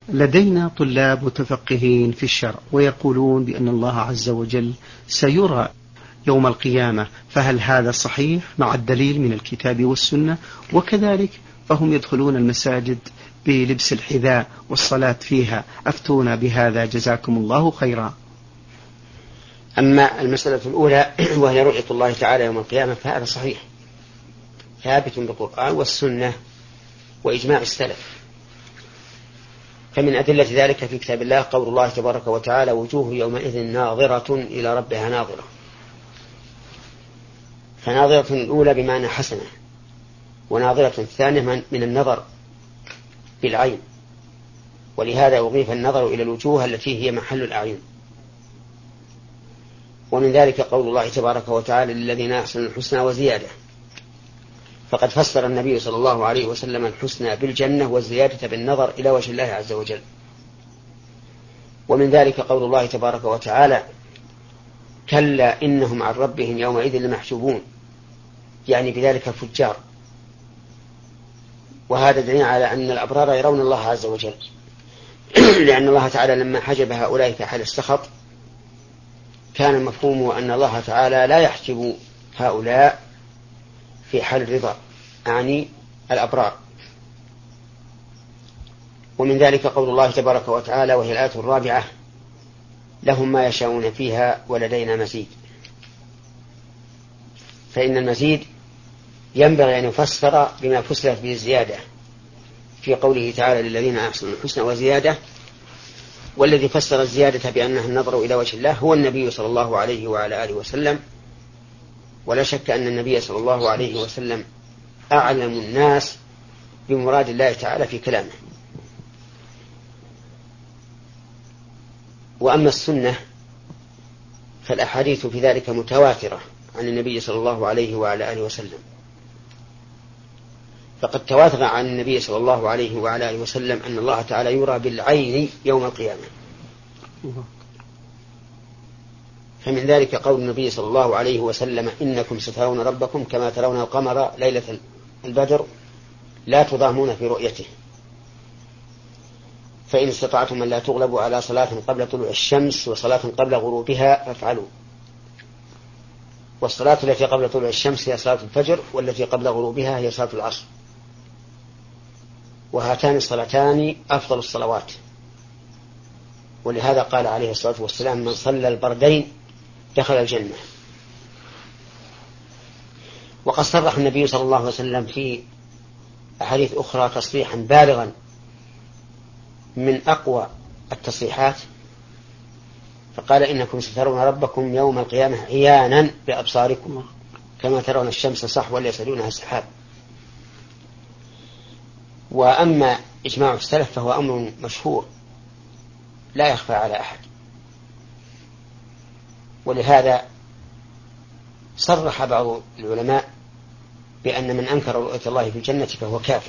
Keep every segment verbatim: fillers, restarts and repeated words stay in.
لدينا طلاب متفقهين في الشرع ويقولون بأن الله عز وجل سيرى يوم القيامة، فهل هذا صحيح مع الدليل من الكتاب والسنة؟ وكذلك فهم يدخلون المساجد بلبس الحذاء والصلاة فيها، أفتونا بهذا جزاكم الله خيرا. أما المسألة الأولى وهي رؤية الله تعالى يوم القيامة فهذا صحيح ثابت بالقرآن والسنة وإجماع السلف. فمن أدلة ذلك في كتاب الله قول الله تبارك وتعالى وجوه يومئذ ناظرة إلى ربها ناظرة. فناظرة الأولى بمعنى حسنة، وناظرة الثانية من النظر بالعين، ولهذا أضيف النظر إلى الوجوه التي هي محل الأعين. ومن ذلك قول الله تبارك وتعالى للذين أحسنوا الحسنى وزيادة، فقد فسر النبي صلى الله عليه وسلم الحسنى بالجنة والزيادة بالنظر إلى وجه الله عز وجل. ومن ذلك قول الله تبارك وتعالى كلا إنهم عن ربهم يومئذ لمحجوبون، يعني بذلك الفجار. وهذا دليل على أن الأبرار يرون الله عز وجل لأن الله تعالى لما حجب هؤلاء في حال السخط كان مفهوم أن الله تعالى لا يحجب هؤلاء في حال الرضا، أعني الأبرار. ومن ذلك قول الله تبارك وتعالى وهي الآية الرابعة لهم ما يشاءون فيها ولدينا مزيد. فإن المزيد ينبغي أن يفسر بما فسرت به الزيادة في قوله تعالى للذين أحسنوا الحسنى وزيادة، والذي فسر الزيادة بأنها النظر إلى وجه الله هو النبي صلى الله عليه وعلى آله وسلم. ولا شك أن النبي صلى الله عليه وسلم أعلم الناس بمراد الله تعالى في كلامه. وأما السنة فالأحاديث في ذلك متواترة عن النبي صلى الله عليه وعلى آله وسلم. فقد تواتر عن النبي صلى الله عليه وعلى آله وسلم أن الله تعالى يرى بالعين يوم القيامة. فمن ذلك قول النبي صلى الله عليه وسلم إنكم سترون ربكم كما ترون القمر ليلة البدر لا تضامون في رؤيته، فإن استطعتم أن لا تغلبوا على صلاة قبل طلوع الشمس وصلاة قبل غروبها فافعلوا. والصلاة التي قبل طلوع الشمس هي صلاة الفجر، والتي قبل غروبها هي صلاة العصر، وهاتان الصلاتان أفضل الصلوات. ولهذا قال عليه الصلاة والسلام من صلى البردين دخل الجنة. وقد صرح النبي صلى الله عليه وسلم في أحاديث أخرى تصريحا بالغا من أقوى التصريحات، فقال إنكم سترون ربكم يوم القيامة عيانا بأبصاركم كما ترون الشمس صحوا يسألونها السحاب. وأما إجماع السلف فهو أمر مشهور لا يخفى على أحد، ولهذا صرح بعض العلماء بأن من أنكر رؤية الله في الجنة فهو كافر،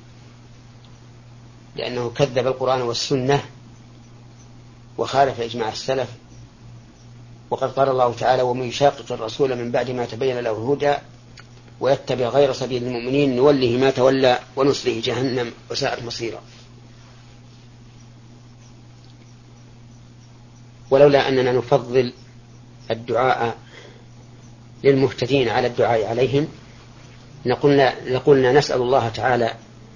لأنه كذب القرآن والسنة وخالف إجماع السلف. وقد قال الله تعالى ومن يشاقق الرسول من بعد ما تبين له الهدى ويتبع غير سبيل المؤمنين نوله ما تولى ونصله جهنم وساءت مصيرا. ولولا أننا نفضل الدعاء للمهتدين على الدعاء عليهم لقلنا, لقلنا نسأل الله تعالى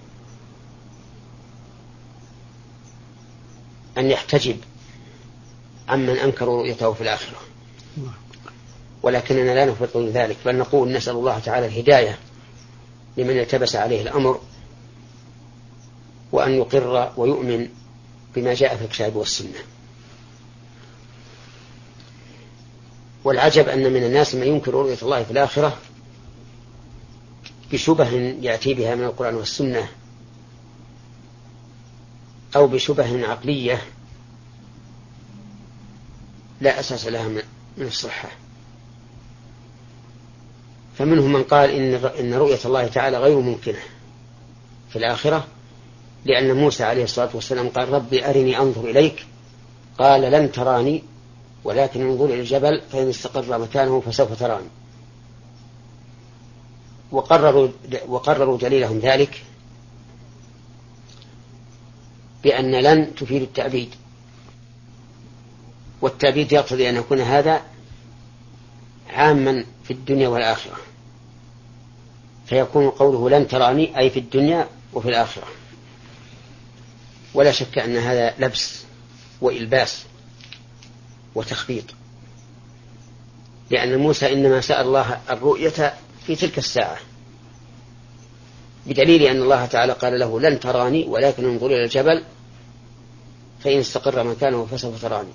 أن يحتجب عمن أنكروا رؤيته في الآخرة، ولكننا لا نفضل ذلك، بل نقول نسأل الله تعالى الهداية لمن التبس عليه الأمر، وأن يقر ويؤمن بما جاء في الكتاب والسنة. والعجب أن من الناس من ينكر رؤية الله في الآخرة بشبه يأتي بها من القرآن والسنة أو بشبه عقلية لا أساس لها من الصحة. فمنهم من قال إن رؤية الله تعالى غير ممكنة في الآخرة، لأن موسى عليه الصلاة والسلام قال ربي أرني أنظر إليك، قال لن تراني ولكن انظر إلى الجبل فإن استقر مكانه فسوف تراني. وقرروا, وقرروا دليلهم ذلك بأن لن تفيد التأبيد، والتأبيد يقتضي أن يكون هذا عاما في الدنيا والآخرة، فيكون قوله لن تراني أي في الدنيا وفي الآخرة. ولا شك أن هذا لبس وإلباس وتخبيط، لأن موسى إنما سأل الله الرؤية في تلك الساعة، بدليل أن الله تعالى قال له لن تراني ولكن انظر إلى الجبل فإن استقر مكانه فسوف تراني.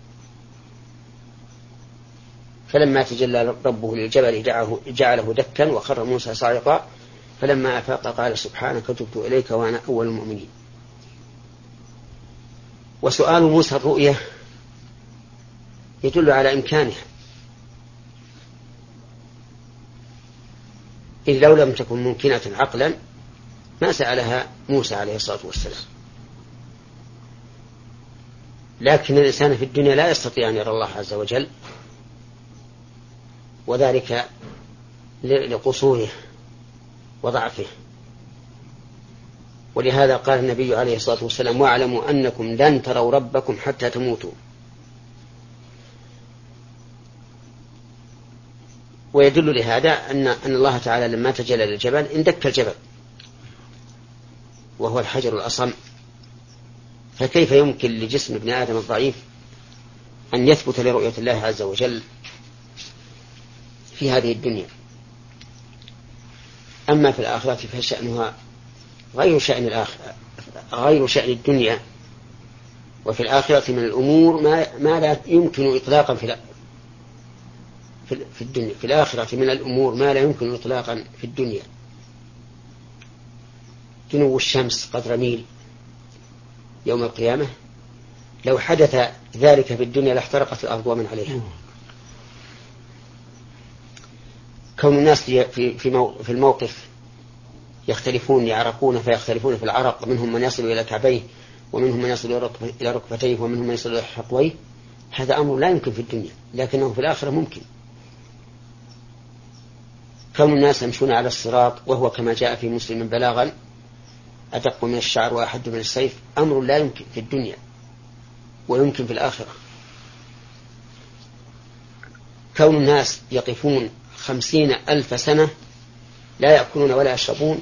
فلما تجلى ربه للجبل جعله دكا وخر موسى صاعقا فلما أفاق قال سبحانك تبت إليك وأنا أول المؤمنين. وسؤال موسى الرؤية يدل على إمكانها، إذ لو لم تكن ممكنة عقلا ما سألها موسى عليه الصلاة والسلام. لكن الإنسان في الدنيا لا يستطيع أن يرى الله عز وجل، وذلك لقصوره وضعفه. ولهذا قال النبي عليه الصلاة والسلام واعلموا أنكم لن تروا ربكم حتى تموتوا. ويدل لهذا أن أن الله تعالى لما تجلى للجبل اندك الجبل وهو الحجر الأصم، فكيف يمكن لجسم ابن آدم الضعيف أن يثبت لرؤية الله عز وجل في هذه الدنيا؟ أما في الآخرة فشأنها غير شأن الآخرة، غير شأن الدنيا. وفي الآخرة من الأمور ما, ما لا يمكن إطلاقا في في الدنيا. في الآخرة من الأمور ما لا يمكن إطلاقا في الدنيا. دنو الشمس قدر ميل يوم القيامة، لو حدث ذلك في الدنيا لاحترقت الأرض ومن عليها. كون الناس في في الموقف يختلفون يعرقون فيختلفون في العرق، منهم من يصل إلى كعبيه ومنهم من يصل إلى ركبتيه ومنهم من يصل إلى حقويه، هذا أمر لا يمكن في الدنيا لكنه في الآخرة ممكن. كون الناس يمشون على الصراط وهو كما جاء في مسلم بلاغا أدق من الشعر وأحد من السيف، أمر لا يمكن في الدنيا ويمكن في الآخرة. كون الناس يقفون خمسين ألف سنة لا يأكلون ولا يشربون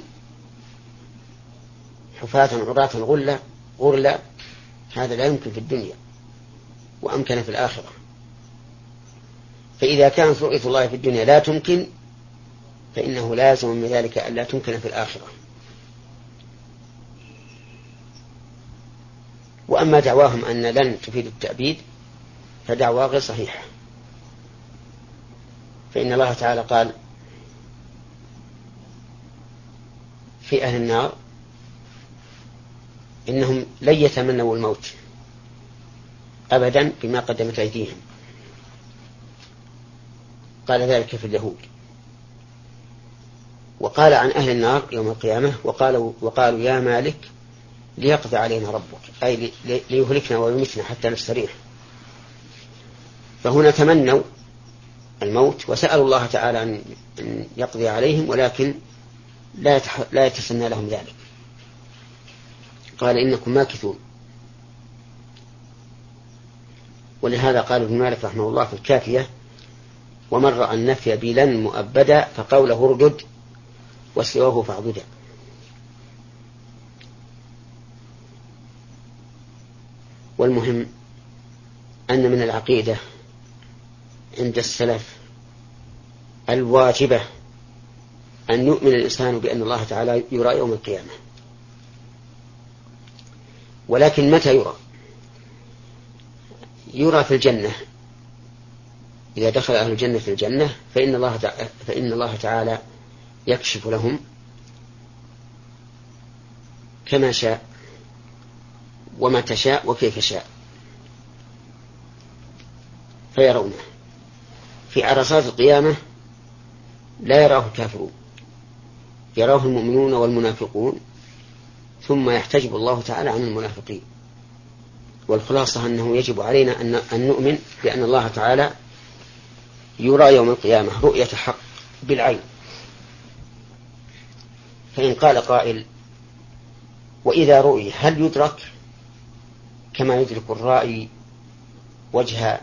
حفاة عراة غلة غرلا، هذا لا يمكن في الدنيا وأمكن في الآخرة. فإذا كانت رؤية الله في الدنيا لا تمكن فإنه لازم من ذلك أن لا تمكن في الآخرة. وأما دعواهم أن لن تفيد التأبيد فدعوى غير صحيحة، فإن الله تعالى قال في أهل النار إنهم لن يتمنوا الموت أبدا بما قدمت أيديهم، قال ذلك في اليهود. وقال عن أهل النار يوم القيامة وقالوا, وقالوا يا مالك ليقضي علينا ربك، أي ليهلكنا ويمتنا حتى نستريح. فهنا تمنوا الموت وسألوا الله تعالى أن يقضي عليهم، ولكن لا لا يتسنى لهم ذلك، قال إنكم ماكثون. ولهذا قال ابن مالك رحمه الله في الكافية ومن رأى النفي بلن مؤبدا فقوله اردد وسواه فاعبدا. والمهم أن من العقيدة عند السلف الواجبة أن يؤمن الإنسان بأن الله تعالى يرى يوم القيامة. ولكن متى يرى؟ يرى في الجنة، إذا دخل أهل الجنة في الجنة فإن الله تعالى, فإن الله تعالى يكشف لهم كما شاء ومتى شاء وكيف شاء فيرونه. في عرصات القيامة لا يراه الكافرون، يراه المؤمنون والمنافقون، ثم يحتجب الله تعالى عن المنافقين. والخلاصة أنه يجب علينا أن نؤمن بأن الله تعالى يرى يوم القيامة رؤية حق بالعين. فإن قال قائل وإذا رؤي هل يدرك؟ كما يدرك الرائي وجه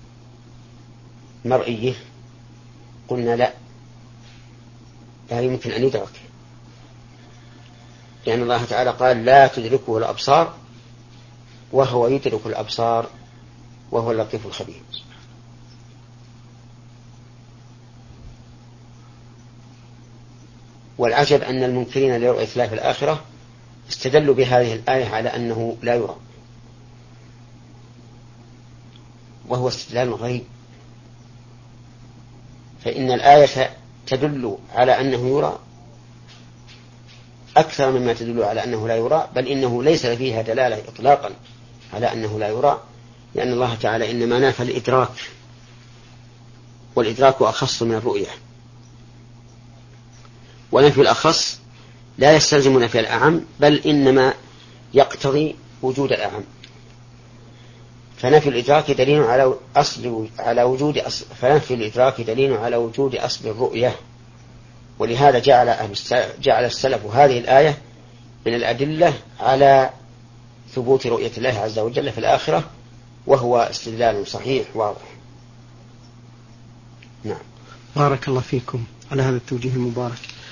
مرئيه؟ قلنا لا، لا يمكن أن يدرك، لأن الله تعالى قال لا تدركه الأبصار وهو يدرك الأبصار وهو اللطيف الخبير. والعجب أن المنكرين لرؤية الله في الآخرة استدلوا بهذه الآية على أنه لا يرى، وهو استدلال غريب، فإن الآية تدل على أنه يرى أكثر مما تدل على أنه لا يرى، بل إنه ليس فيها دلالة إطلاقا على أنه لا يرى، لأن الله تعالى إنما نافى الإدراك، والإدراك أخص من الرؤية، ونفي الأخص لا يستلزم نفي الأعم، بل إنما يقتضي وجود الأعم. فنفي الإدراك دليل على أصل على وجود أصل فنفي الإدراك دليل على وجود أصل الرؤية، ولهذا جعل أهل جعل السلف هذه الآية من الأدلة على ثبوت رؤية الله عز وجل في الآخرة، وهو استدلال صحيح واضح. نعم. بارك الله فيكم على هذا التوجيه المبارك.